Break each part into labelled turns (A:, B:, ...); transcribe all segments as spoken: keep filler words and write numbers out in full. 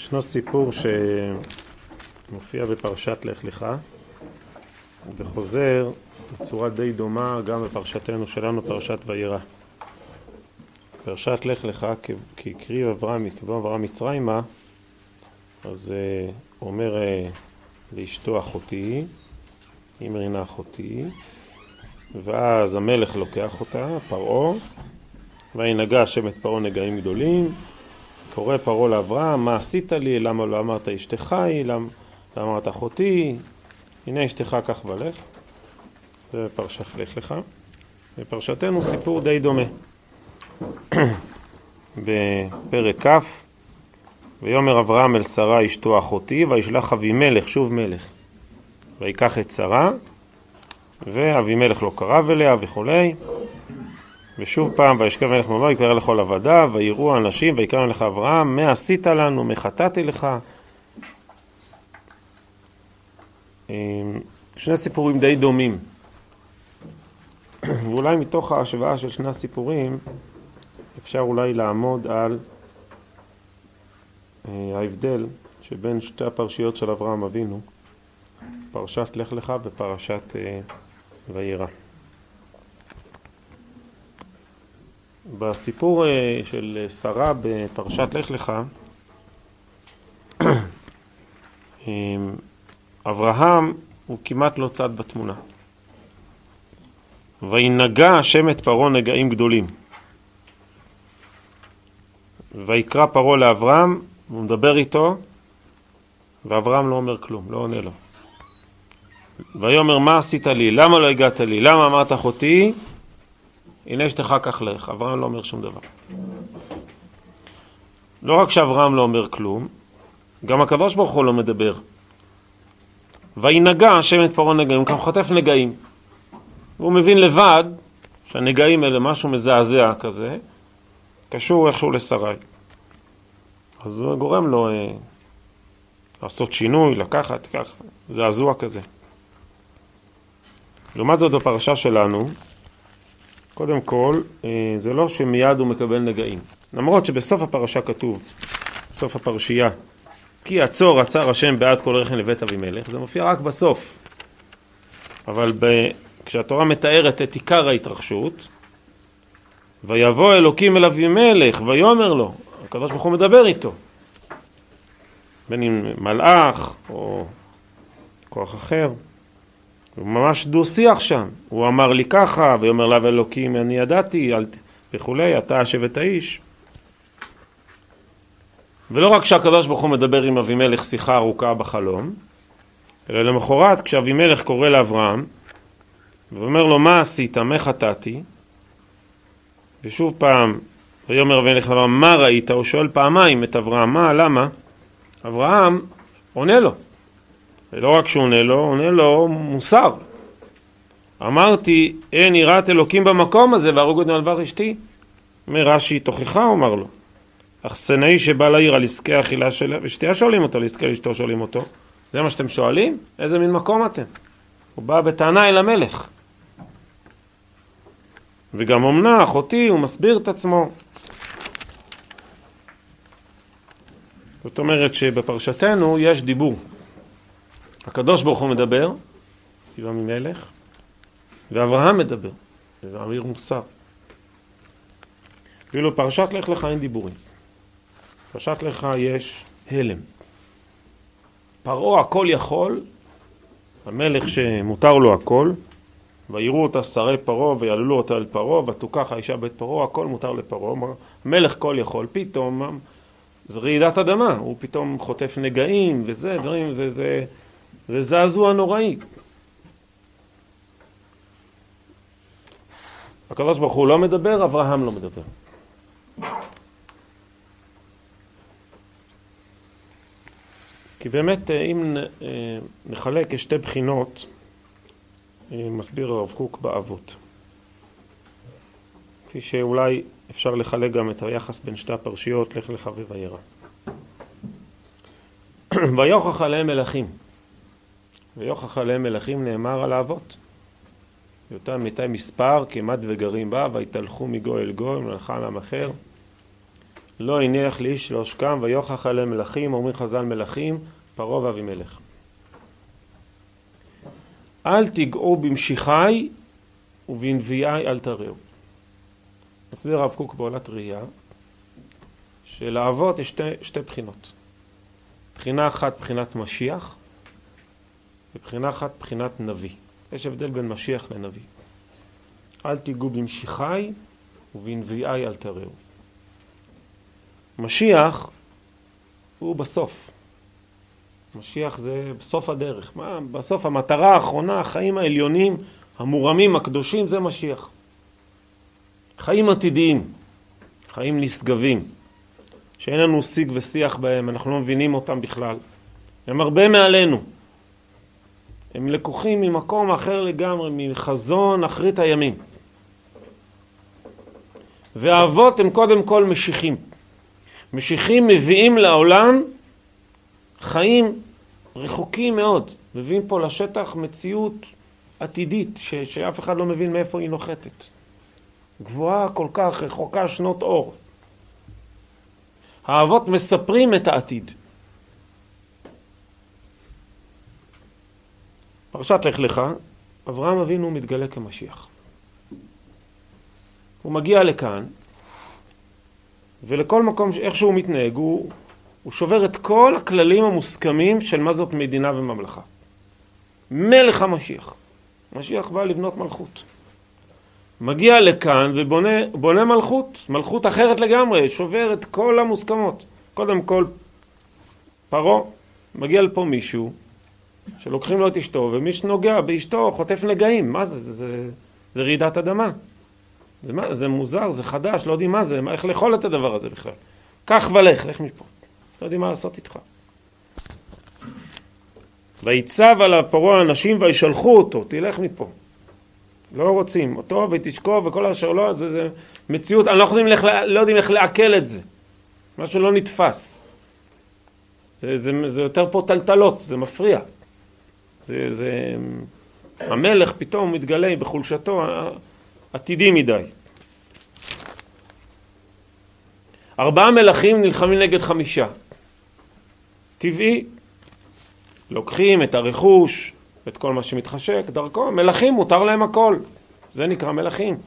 A: ישנו סיפור שמופיע בפרשת לך לך וחוזר בצורה די דומה גם בפרשתנו שלנו, פרשת וירא. פרשת לך לך, כי הקריב אברהם, יקבע אברהם מצרימה, אז הוא אומר לאשתו אחותי, היא מרינה אחותי, ואז המלך לוקח אותה, פרעה, וינגע השם את פרעה נגעים גדולים. קורא פרעה לאברהם, מה עשית לי? למה לא אמרת אשתך היא? למה לא אמרת אחותי? הנה אשתך כך ולך. זה פרשת לך לך. בפרשתנו סיפור די דומה. בפרק כ', ויאמר אברהם אל שרה אשתו אחותי, וישלח אבימלך, שוב מלך, ויקח את שרה, ואבימלך לא קרב אליה וכולי. ושוב פעם, וישכב מלך במדבר, יקרא לכל עבדיו, ויראו האנשים, ויקרא לך אברהם, מה עשית לנו, מה חטאתי לך? שני סיפורים די דומים. ואולי מתוך ההשוואה של שני הסיפורים, אפשר אולי לעמוד על ההבדל שבין שתי הפרשיות של אברהם אבינו, פרשת לך לך ופרשת וירא. בסיפור של שרה בפרשת לך לך, אברהם הוא כמעט לא צד בתמונה. וינגע השם את פרעה נגעים גדולים. ויקרא פרעה לאברהם, הוא מדבר איתו, ואברהם לא אומר כלום, לא עונה לו. ויאמר מה עשית לי? למה לא הגעת לי? למה אמרת אחותי? הנה אשתך כך לך. אברהם לא אומר שום דבר. לא רק שאברהם לא אומר כלום, גם הקדוש ברוך הוא לא מדבר. וינגע השם את פרעה נגעים, הוא חוטף נגעים. והוא מבין לבד שהנגעים האלה משהו מזעזע כזה, קשור איכשהו לשרי. אז הוא גורם לו אה, לעשות שינוי, לקחת, כך, זעזוע כזה. לעומת זאת בפרשה שלנו, קודם כל, אה, זה לא שמיד הוא מקבל נגעים. למרות שבסוף הפרשה כתוב, בסוף הפרשייה, כי עצור עצר השם בעד כל רחם לבית אבימלך, זה מופיע רק בסוף. אבל ב... כשהתורה מתארת את עיקר ההתרחשות, ויבוא אלוקים אל אבימלך, ויאמר לו, הקדוש ברוך הוא מדבר איתו, בין אם מלאך או כוח אחר, הוא ממש דו שיח שם, הוא אמר לי ככה, ויאמר לה אלוקים אני ידעתי, וכולי, אתה השבט האיש. ולא רק שהקדוש ברוך הוא מדבר עם אבימלך שיחה ארוכה בחלום, אלא למחרת כשאבימלך קורא לאברהם, ואומר לו מה עשית, מה חטאתי, ושוב פעם ויאמר אבימלך לאברהם מה ראית, הוא שואל פעמיים את אברהם מה, למה? אברהם עונה לו, ולא רק שהוא עונה לו, עונה לו מוסר. אמרתי אין יראת אלוקים במקום הזה והרוג אותי על דבר אשתי. מרש"י תוכחה, הוא אמר לו, אך סנאי שבא לעיר על עסקי אכילה שלה ושתיה שואלים אותו, לעסקי אשתו שואלים אותו, זה מה שאתם שואלים? איזה מין מקום אתם? הוא בא בטענה אל המלך. וגם אומנה, אחותי, הוא מסביר את עצמו. זאת אומרת שבפרשתנו יש דיבור. הקדוש ברוך הוא מדבר, יבא ממלך, ואברהם מדבר, ואמיר מוסר. ואילו פרשת לך לך אין דיבורים. פרשת לך יש הלם. פרעה הכל יכול, המלך שמותר לו הכל, ויראו אותה שרי פרעה ויללו אותה אל פרעה, ותוקח האישה בית פרעה, הכל מותר לפרעה. המלך כל יכול, פתאום זה רעידת אדמה, הוא פתאום חוטף נגעים וזה, דברים, זה, זה, זה זעזוע נוראי. הקדוש ברוך הוא לא מדבר, אברהם לא מדבר. כי באמת אם נחלק כשתי בחינות, מסביר הרב קוק באבות. כפי שאולי אפשר לחלק גם את היחס בין שתי הפרשיות, לך לך ווירא. ויוכח עליהם מלכים. ויוכח עליהם מלכים נאמר על האבות. יותר מתי מספר כמעט וגרים בה, ויתהלכו מגוי אל גוי, מלכה עם אחר. לא הניח לאיש לעושקם ויוכח עליהם מלכים, אומר חז"ל מלכים, פרעה ואבימלך. אל תיגעו במשיחי ובנביאי אל תראו. מסביר הרב קוק בעולת ראייה, שלאבות יש שתי, שתי בחינות. בחינה אחת בחינת משיח, ובחינה אחת בחינת נביא. יש הבדל בין משיח לנביא. אל תיגעו במשיחי ובנביאי אל תראו. משיח הוא בסוף. משיח זה בסוף הדרך. מה? בסוף המטרה האחרונה, החיים העליונים, המורמים, הקדושים, זה משיח. חיים עתידיים, חיים נשגבים, שאין לנו שיג ושיח בהם, אנחנו לא מבינים אותם בכלל. הם הרבה מעלינו. הם לקוחים ממקום אחר לגמרי, מחזון אחרית הימים. והאבות הם קודם כל משיחים. משיחים מביאים לעולם חיים רחוקים מאוד. מביאים פה לשטח מציאות עתידית, ש- שאף אחד לא מבין מאיפה היא נוחתת. גבוהה כל כך, רחוקה שנות אור. האבות מספרים את העתיד. פרשת לך לך, אברהם אבינו מתגלה כמשיח. הוא מגיע לכאן, ולכל מקום איך שהוא מתנהג, הוא, הוא שובר את כל הכללים המוסכמים של מה זאת מדינה וממלכה. מלך המשיח. משיח בא לבנות מלכות. מגיע לכאן ובונה בונה מלכות, מלכות אחרת לגמרי, שובר את כל המוסכמות. קודם כל, פרעה, מגיע לפה מישהו, שלוקחים לו את אשתו, ומי שנוגע באשתו חוטף נגעים. מה זה? זה, זה, זה רעידת אדמה. זה, מה? זה מוזר, זה חדש, לא יודעים מה זה, איך לאכול את הדבר הזה בכלל. כך ולך, לך מפה. לא יודעים מה לעשות איתך. ויצב על הפרעה האנשים וישלחו אותו, תלך מפה. לא רוצים אותו ותשקו וכל אשר לא, זה, זה מציאות, אני לא יודעים, איך, לא יודעים איך לעכל את זה. משהו לא נתפס. זה, זה, זה יותר פה טלטלות, זה מפריע. זה, זה, המלך פתאום מתגלה בחולשתו עתידי מדי. ארבעה מלכים נלחמים נגד חמישה. טבעי, לוקחים את הרכוש, את כל מה שמתחשק, דרכו, מלכים מותר להם הכל. זה נקרא מלכים.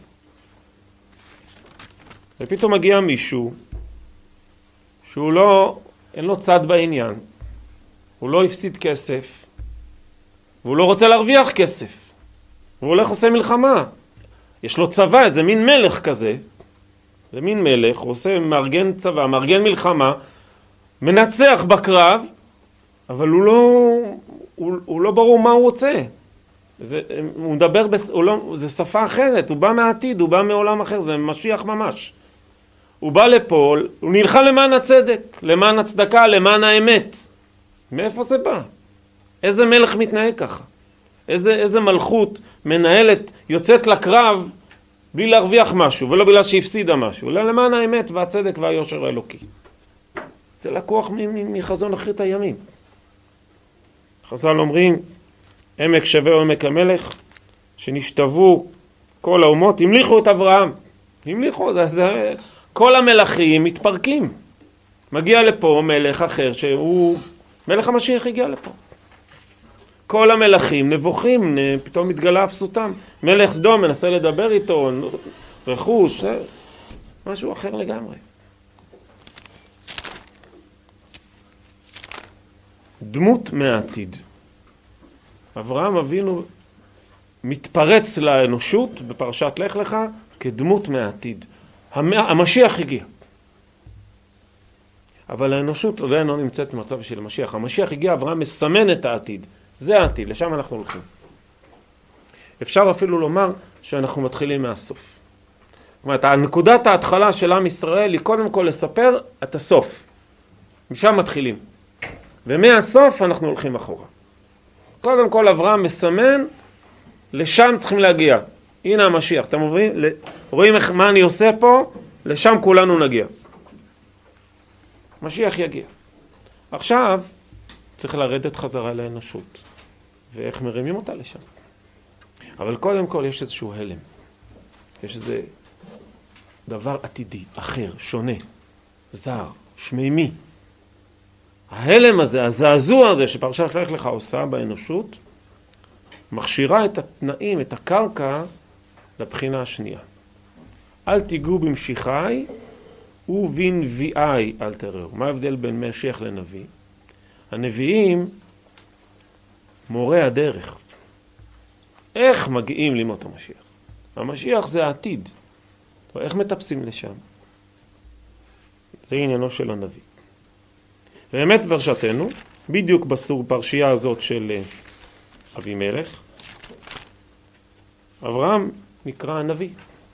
A: ופתאום מגיע מישהו, שהוא לא, אין לו צד בעניין. הוא לא הפסיד כסף, והוא לא רוצה להרוויח כסף. הוא הולך עושה מלחמה. יש לו צבא, איזה מין מלך כזה. זה מין מלך, הוא עושה מארגן צבא, מארגן מלחמה, מנצח בקרב, אבל הוא לא, הוא, הוא לא ברור מה הוא רוצה. זה, הוא מדבר, בס, הוא לא, זה שפה אחרת, הוא בא מהעתיד, הוא בא מעולם אחר, זה משיח ממש. הוא בא לפה, הוא נלחם למען הצדק, למען הצדקה, למען האמת. מאיפה זה בא? איזה מלך מתנהג ככה? איזה, איזה מלכות מנהלת, יוצאת לקרב בלי להרוויח משהו, ולא בגלל שהפסידה משהו, אלא למען האמת והצדק והיושר האלוקי. זה לקוח מחזון אחרית הימים. חז"ל אומרים, עמק שווה או עמק המלך, שנשתוו כל האומות, המליכו את אברהם. המליכו, זה, זה, כל המלכים מתפרקים. מגיע לפה מלך אחר שהוא, מלך המשיח הגיע לפה. כל המלכים נבוכים, פתאום מתגלה אפסותם. מלך סדום מנסה לדבר איתו, רכוש, משהו אחר לגמרי. דמות מהעתיד. אברהם אבינו מתפרץ לאנושות בפרשת לך לך כדמות מהעתיד. המשיח הגיע. אבל האנושות עדיין לא נמצאת במצב של המשיח. המשיח הגיע, אברהם מסמן את העתיד. זה העתיד, לשם אנחנו הולכים. אפשר אפילו לומר שאנחנו מתחילים מהסוף. זאת אומרת, נקודת ההתחלה של עם ישראל היא קודם כל לספר את הסוף. משם מתחילים. ומהסוף אנחנו הולכים אחורה. קודם כל אברהם מסמן, לשם צריכים להגיע. הנה המשיח, אתם רואים? רואים מה אני עושה פה? לשם כולנו נגיע. משיח יגיע. עכשיו צריך לרדת חזרה לאנושות. ואיך מרימים אותה לשם? אבל קודם כל יש איזשהו הלם. יש איזה דבר עתידי, אחר, שונה. זר, שמימי. ההלם הזה, הזעזוע הזה שפרשת לך לך עושה באנושות, מכשירה את התנאים, את הקרקע, לבחינה השנייה. אל תיגעו במשיחי ובנביאי אל תראו. מה ההבדל בין משיח לנביא? הנביאים מורה הדרך. איך מגיעים לימות המשיח? המשיח זה העתיד. איך מטפסים לשם? זה עניינו של הנביא. באמת פרשתנו, בדיוק בסוג פרשייה הזאת של אבימלך, אברהם נקרא הנביא.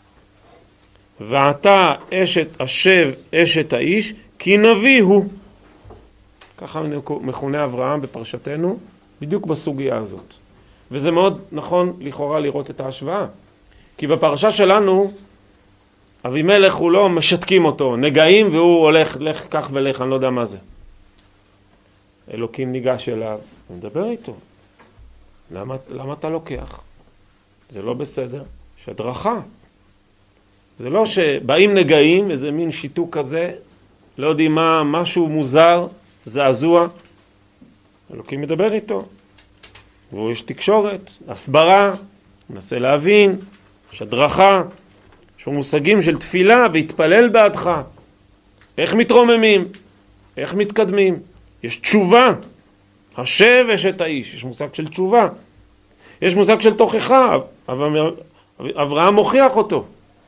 A: ועתה אשת השב אשת האיש, כי נביא הוא. ככה מכונה אברהם בפרשתנו, בדיוק בסוגיה הזאת. וזה מאוד נכון לכאורה לראות את ההשוואה. כי בפרשה שלנו, אבימלך הוא לא משתקים אותו, נגעים והוא הולך, לך כך ולך, אני לא יודע מה זה. אלוקים ניגש אליו, הוא מדבר איתו. למה, למה אתה לוקח? זה לא בסדר. יש הדרכה. זה לא שבאים נגעים, איזה מין שיתוק כזה, לא יודעים מה, משהו מוזר, זעזוע. אלוקים מדבר איתו. והוא יש תקשורת, הסברה, מנסה להבין, יש הדרכה, יש מושגים של תפילה והתפלל בעדך. איך מתרוממים? איך מתקדמים? יש תשובה. השב אשת האיש, יש מושג של תשובה. יש מושג של תוכחה, אבל אברהם מוכיח אותו.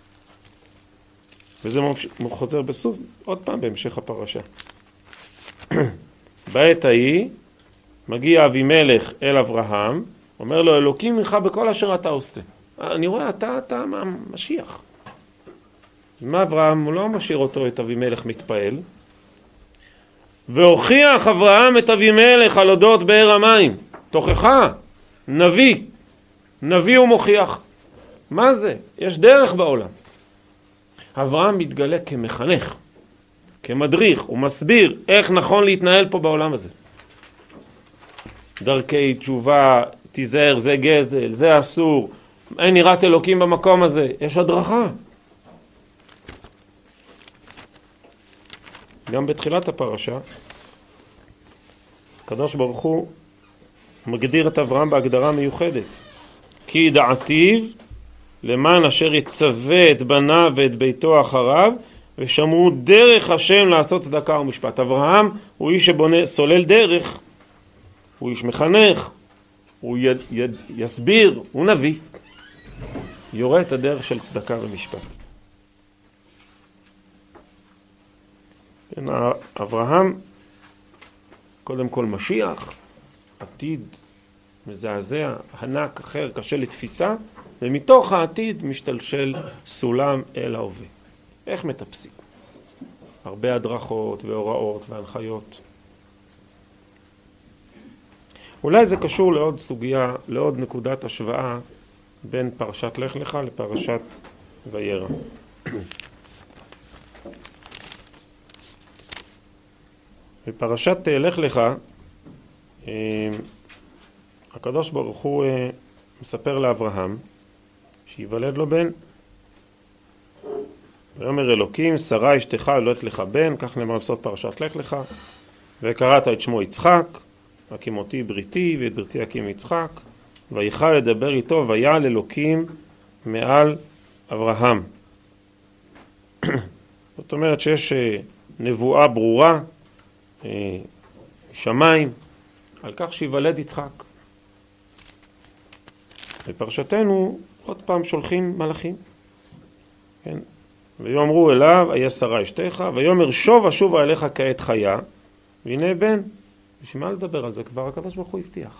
A: וזה חוזר בסוף, עוד פעם בהמשך הפרשה. בעת ההיא, מגיע אבימלך אל אברהם, אומר לו, אלוקים ממך בכל אשר אתה עושה. אני רואה, אתה, אתה משיח. מה אברהם? הוא לא משאיר אותו, את אבימלך מתפעל. והוכיח אברהם את אבימלך על אודות באר המים. תוכחה, נביא. נביא הוא מוכיח. מה זה? יש דרך בעולם. אברהם מתגלה כמחנך, כמדריך, הוא מסביר איך נכון להתנהל פה בעולם הזה. דרכי תשובה, תיזהר, זה גזל, זה אסור, אין יראת אלוקים במקום הזה, יש הדרכה. גם בתחילת הפרשה, הקדוש ברוך הוא מגדיר את אברהם בהגדרה מיוחדת. כי ידעתיו למען אשר יצווה את בניו ואת ביתו אחריו, ושמרו דרך השם לעשות צדקה ומשפט. אברהם הוא איש שבונה, סולל דרך, הוא איש מחנך, הוא יד, יד, יסביר, הוא נביא. יורה את הדרך של צדקה ומשפט. אברהם קודם כל משיח, עתיד מזעזע, ענק, אחר, קשה לתפיסה, ומתוך העתיד משתלשל סולם אל ההווה. איך מטפסים? הרבה הדרכות והוראות והנחיות. אולי זה קשור לעוד סוגיה, לעוד נקודת השוואה בין פרשת לך לך לפרשת וירא. בפרשת לך לך, הקדוש ברוך הוא מספר לאברהם שיוולד לו בן. ואומר אלוקים, שרה אשתך יולדת לך בן, כך נאמר בסוף פרשת לך לך, וקראת את שמו יצחק, הקימותי בריתי ואת בריתי הקים יצחק, ויכל לדבר איתו ויעל אלוקים מעל אברהם. זאת אומרת שיש נבואה ברורה, שמיים, על כך שיוולד יצחק. בפרשתנו עוד פעם שולחים מלאכים, כן? ויאמרו אליו, היה שרה אשתך, ויאמר שוב אשובה אליך כעת חיה, והנה בן. בשביל מה לדבר על זה? כבר הקדוש ברוך הוא הבטיח.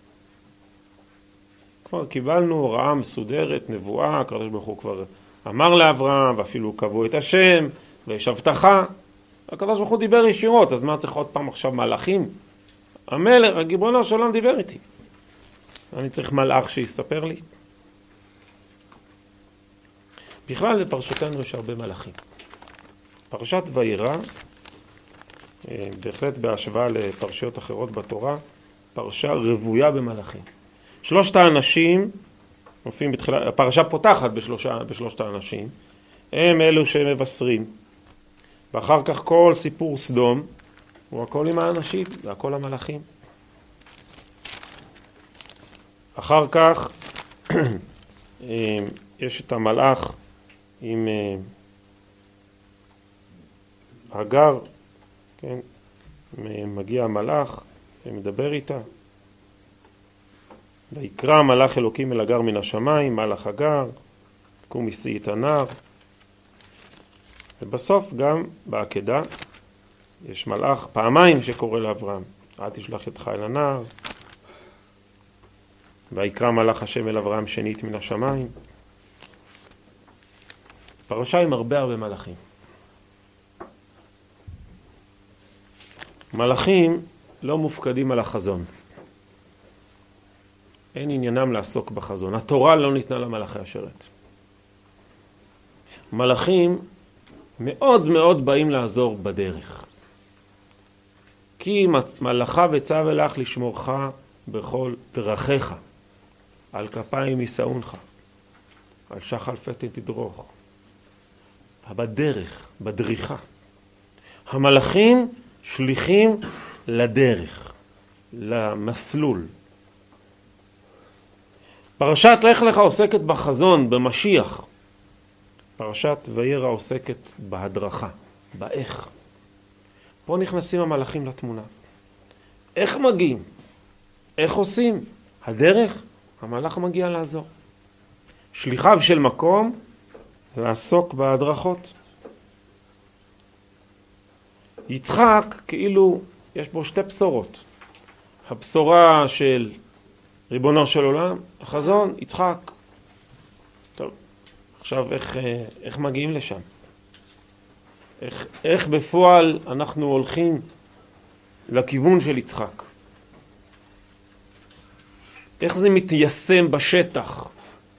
A: כבר קיבלנו הוראה מסודרת, נבואה, הקדוש ברוך הוא כבר אמר לאברהם, ואפילו קבעו את השם, ויש הבטחה. הקדוש ברוך הוא דיבר ישירות, אז מה צריך עוד פעם עכשיו מלאכים? המלך, הגיברונו של עולם דיבר איתי. אני צריך מלאך שיספר לי. בכלל בפרשתנו יש הרבה מלאכים. פרשת וירא, בהחלט בהשוואה לפרשיות אחרות בתורה, פרשה רבויה במלאכים. שלושת האנשים, מופיעים בתחילה, הפרשה פותחת בשלושה, בשלושת האנשים, הם אלו שמבשרים. ואחר כך כל סיפור סדום, הוא הכל עם האנשים, זה הכל המלאכים. אחר כך יש את המלאך עם הגר, כן? מגיע המלאך ומדבר איתה. ויקרא מלאך אלוקים אל הגר מן השמיים, מלאך הגר, קום מסעי את הנער. ובסוף גם בעקדה יש מלאך פעמיים שקורא לאברהם, אל תשלח ידך אל הנער. ויקרא מלאך השם אל אברהם שנית מן השמיים. פרשה עם הרבה הרבה מלאכים. מלאכים לא מופקדים על החזון. אין עניינם לעסוק בחזון. התורה לא ניתנה למלאכי השרת. מלאכים מאוד מאוד באים לעזור בדרך. כי מלאכה וצו אלך לשמורך בכל דרכיך. על כפיים יסעונך. על שחל פתן תדרוך. בדרך, בדריכה. המלאכים שליחים לדרך, למסלול. פרשת לך לך עוסקת בחזון, במשיח. פרשת וירא עוסקת בהדרכה, באיך. פה נכנסים המלאכים לתמונה. איך מגיעים? איך עושים? הדרך, המלאך מגיע לעזור. שליחיו של מקום, לעסוק בהדרכות. יצחק, כאילו, יש בו שתי בשורות. הבשורה של ריבונו של עולם, החזון, יצחק. טוב, עכשיו איך, איך מגיעים לשם? איך, איך בפועל אנחנו הולכים לכיוון של יצחק? איך זה מתיישם בשטח?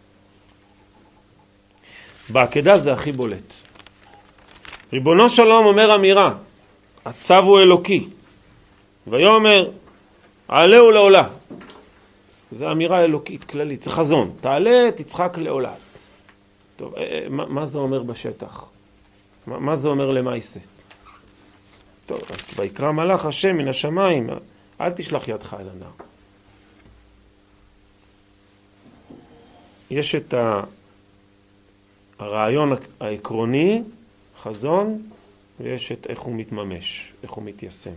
A: בעקדה זה הכי בולט. ריבונו שלום אומר אמירה, הצו הוא אלוקי, ויאמר עלהו לעולה. זו אמירה אלוקית כללית, זה חזון. תעלה, תצחק לעולה. טוב, מה, מה זה אומר בשטח? מה, מה זה אומר למעשה? טוב, ויקרא מלאך השם מן השמיים, אל תשלח ידך אל הנער. יש את הרעיון העקרוני, חזון, ויש את איך הוא מתממש, איך הוא מתיישם.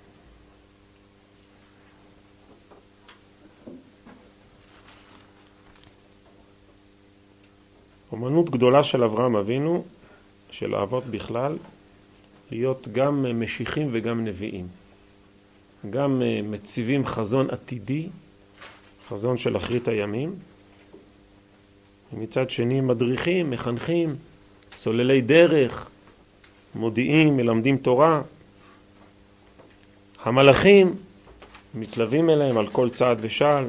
A: אומנות גדולה של אברהם אבינו, של האבות בכלל, להיות גם משיחים וגם נביאים. גם מציבים חזון עתידי, חזון של אחרית הימים, ומצד שני מדריכים, מחנכים, סוללי דרך, מודיעים, מלמדים תורה. המלאכים מתלווים אליהם על כל צעד ושעל.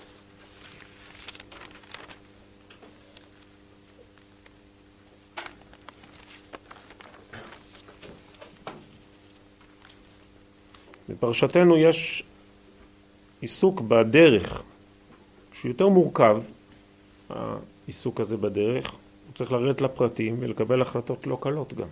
A: בפרשתנו יש עיסוק בדרך, שהוא יותר מורכב, העיסוק הזה בדרך. הוא צריך לרדת לפרטים ולקבל החלטות לא קלות גם.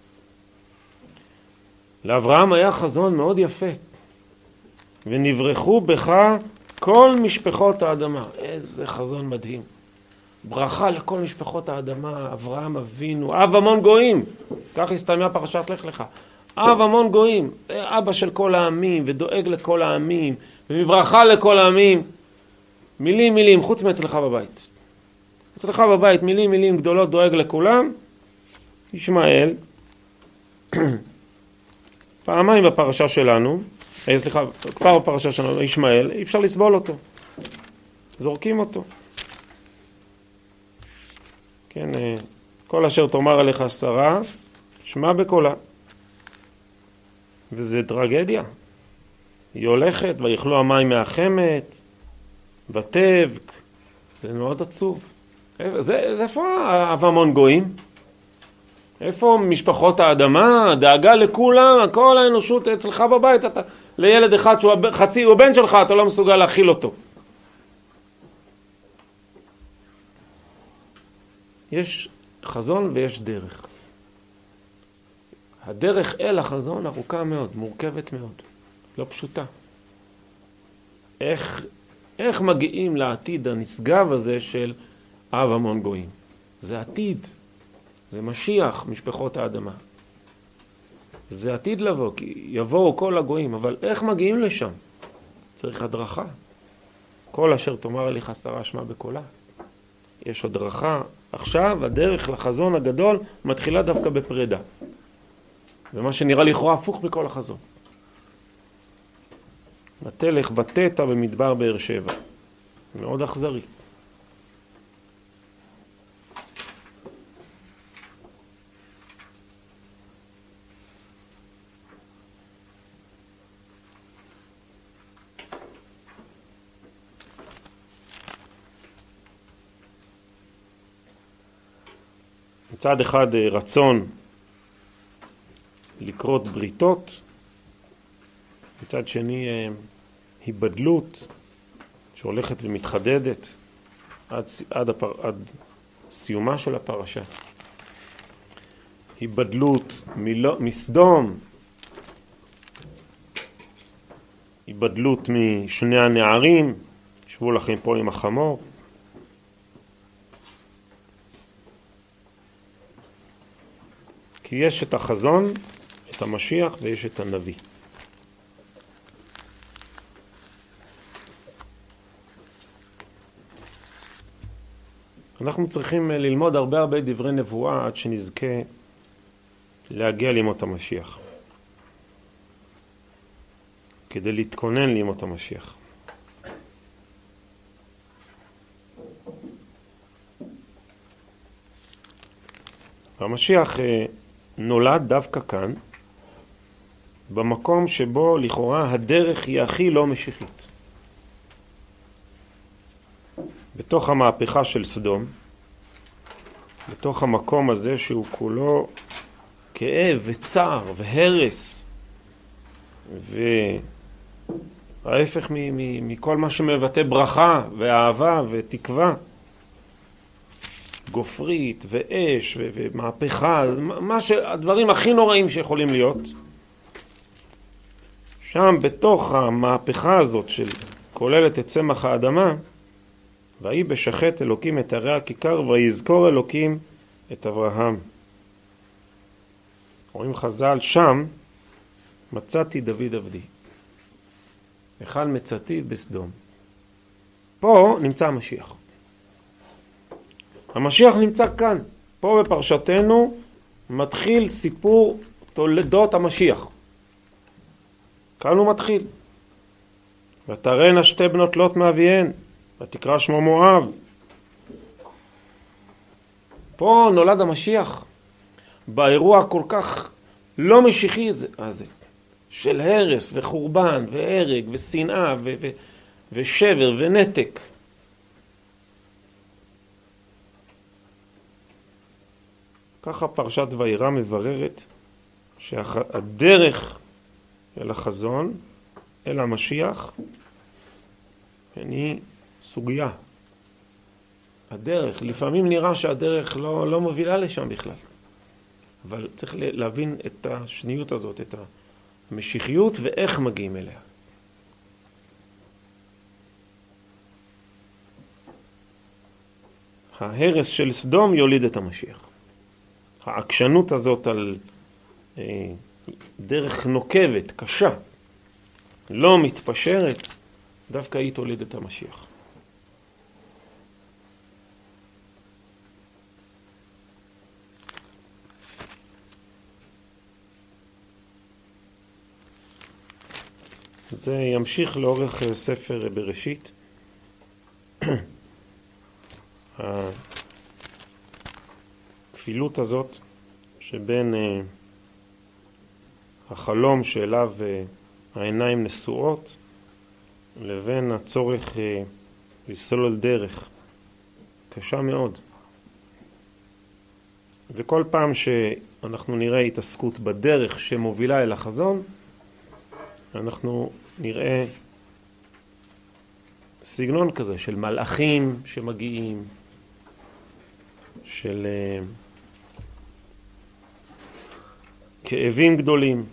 A: לאברהם היה חזון מאוד יפה. ונברחו בך כל משפחות האדמה. איזה חזון מדהים. ברכה לכל משפחות האדמה, אברהם אבינו, אב המון גויים. כך הסתיימה פרשת לך לך. אב המון גויים, אבא של כל העמים, ודואג לכל העמים, ומברכה לכל העמים. מילים מילים, חוץ מאצלך בבית. אצלך בבית מילים מילים גדולות, דואג לכולם. ישמעאל, פעמיים בפרשה שלנו, אה, סליחה, כבר בפרשה שלנו, ישמעאל, אי אפשר לסבול אותו. זורקים אותו. כן, כל אשר תאמר עליך שרה, שמע בקולה. וזה טרגדיה. היא הולכת, ויכלו המים מהחמת, ותבק. זה מאוד עצוב. זה, זה איפה אב המון גויים? איפה משפחות האדמה? דאגה לכולם, כל האנושות אצלך בבית. אתה, לילד אחד שהוא חצי, הוא בן שלך, אתה לא מסוגל להכיל אותו. יש חזון ויש דרך. הדרך אל החזון ארוכה מאוד, מורכבת מאוד, לא פשוטה. איך, איך מגיעים לעתיד הנשגב הזה של אב המון גויים? זה עתיד, זה משיח משפחות האדמה. זה עתיד לבוא, כי יבואו כל הגויים, אבל איך מגיעים לשם? צריך הדרכה. כל אשר תאמר אליך שרה שמע בקולה. יש הדרכה. עכשיו הדרך לחזון הגדול מתחילה דווקא בפרידה. ומה שנראה לכאורה הפוך מכל החזון. ותלך ותטע במדבר באר שבע. מאוד אכזרי. מצד אחד רצון לקרות בריתות, מצד שני היבדלות שהולכת ומתחדדת עד, עד, הפר, עד סיומה של הפרשה. היבדלות מלא, מסדום, היבדלות משני הנערים, שבו לכם פה עם החמור. כי יש את החזון, את המשיח, ויש את הנביא. אנחנו צריכים ללמוד הרבה הרבה דברי נבואה עד שנזכה להגיע לימות המשיח. כדי להתכונן לימות המשיח. המשיח נולד דווקא כאן, במקום שבו לכאורה הדרך היא הכי לא משיחית. בתוך המהפכה של סדום, בתוך המקום הזה שהוא כולו כאב וצער והרס, וההפך מכל מה שמבטא ברכה ואהבה ותקווה, גופרית ואש ומהפכה, מה שהדברים הכי נוראים שיכולים להיות, שם בתוך המהפכה הזאת של כוללת את צמח האדמה, ויהי בשחט אלוקים את הרי הכיכר ויזכור אלוקים את אברהם. רואים חז"ל, שם מצאתי דוד עבדי, היכל מצאתי בסדום. פה נמצא המשיח. המשיח נמצא כאן. פה בפרשתנו מתחיל סיפור תולדות המשיח. כאן הוא מתחיל. ותראינה שתי בנות לוט מאביהן, ותקרא שמו מואב. פה נולד המשיח. באירוע כל כך לא משיחי הזה, של הרס וחורבן והרג ושנאה ו- ו- ושבר ונתק. ככה פרשת וירא מבררת שהדרך אל החזון, אל המשיח, היא סוגיה. הדרך, לפעמים נראה שהדרך לא, לא מובילה לשם בכלל. אבל צריך להבין את השניות הזאת, את המשיחיות ואיך מגיעים אליה. ההרס של סדום יוליד את המשיח. העקשנות הזאת על אה, דרך נוקבת, קשה, לא מתפשרת, דווקא היא תוליד את המשיח. זה ימשיך לאורך ספר בראשית. הכפילות הזאת שבין החלום שאליו העיניים נשואות לבין הצורך לסלול דרך קשה מאוד. וכל פעם שאנחנו נראה התעסקות בדרך שמובילה אל החזון, אנחנו נראה סגנון כזה של מלאכים שמגיעים, של כאבים גדולים.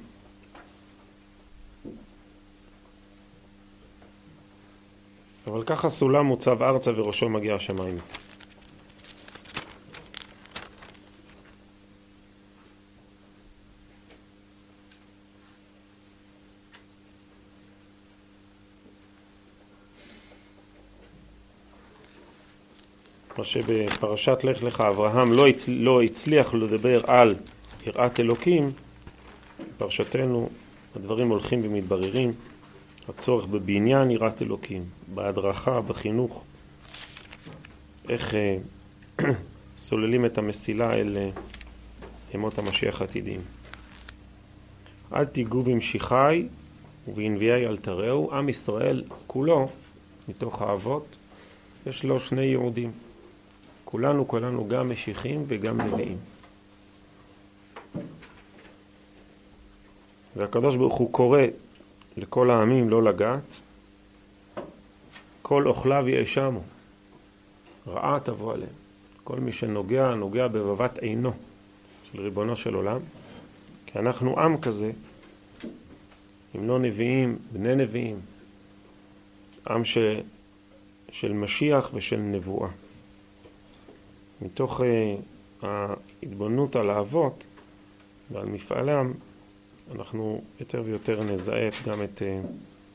A: אבל ככה סולם מוצב ארצה וראשו מגיע השמיים. מה שבפרשת לך לך אברהם לא, הצ... לא הצליח לדבר על יראת אלוקים, פרשתנו הדברים הולכים ומתבררים, הצורך בבניין יראת אלוקים, בהדרכה, בחינוך, איך אה, סוללים את המסילה אל אה, ימות המשיח העתידיים. אל תיגעו במשיחי ובנביאי אל תראו. עם ישראל כולו, מתוך האבות, יש לו שני יהודים. כולנו, כולנו גם משיחים וגם נביאים. והקדוש ברוך הוא קורא לכל העמים לא לגעת. כל אוכליו יאשמו, רעה תבוא עליהם. כל מי שנוגע, נוגע בבבת עינו של ריבונו של עולם. כי אנחנו עם כזה, אם לא נביאים, בני נביאים, עם ש... של משיח ושל נבואה. מתוך uh, ההתבוננות על האבות ועל מפעלם, אנחנו יותר ויותר נזהה גם את, uh,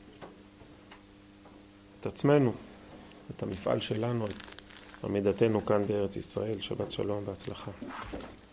A: את עצמנו, את המפעל שלנו, את עמידתנו כאן בארץ ישראל. שבת שלום והצלחה.